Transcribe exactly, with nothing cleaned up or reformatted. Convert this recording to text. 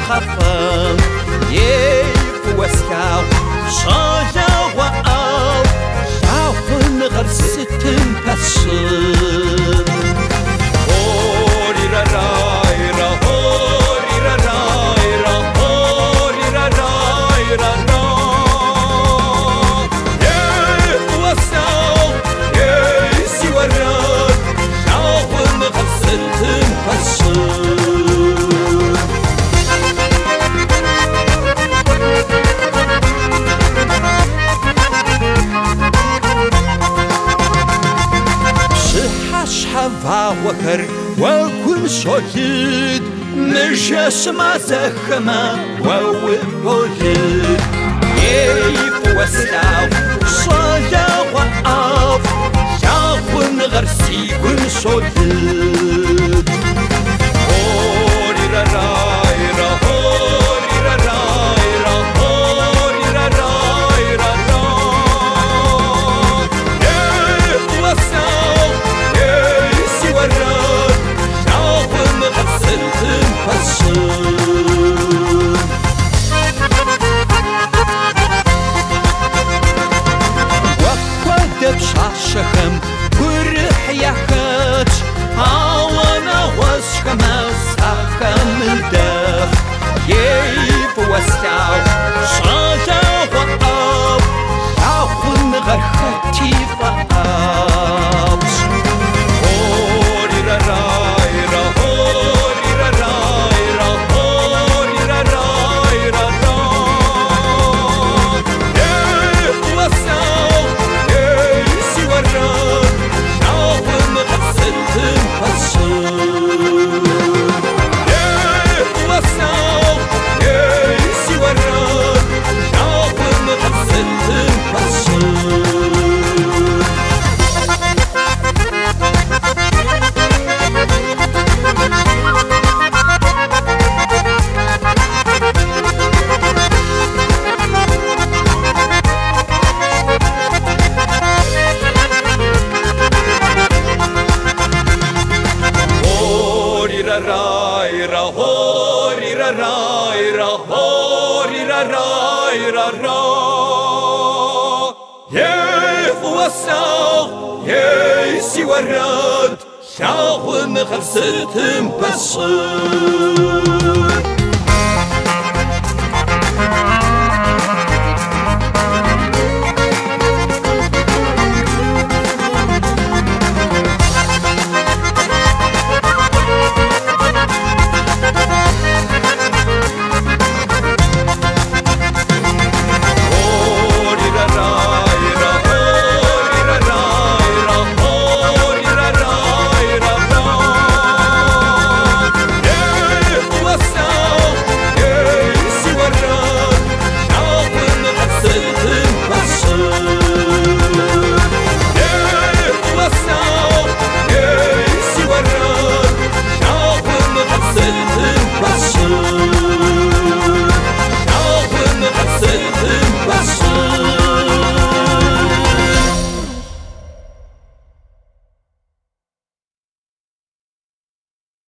خفم يف وسكاو شايا وقاو شاون غرستن بسن هوري را راي را هوري را راي را هوري را راي را را يف وسكاو يسي ورد شاون غرستن بسن هوا وكر وكل شهيد نجاش ما زخمة ووبوهيد يف وسلاو صايا وقاف ياخن غرسي كل شهيد هوري را راي را هوري را راي را هوري را راي را را يف وسلاو وقد بشاشخم برح يخش هوانا وسخم سخم الدف يف وسلاو شاجا وقاف ياخن غرختي فقاف هوري را راي را هوري را راي را هوري را راي را را يف وسلاو يسي ورد شاون غرستن بسن يف وسلاو يسي ورد شاون غرستن بسن راي را هوري را راي را هوري را راي را را يف وسلاو يسي ورد شاون غرستن بسن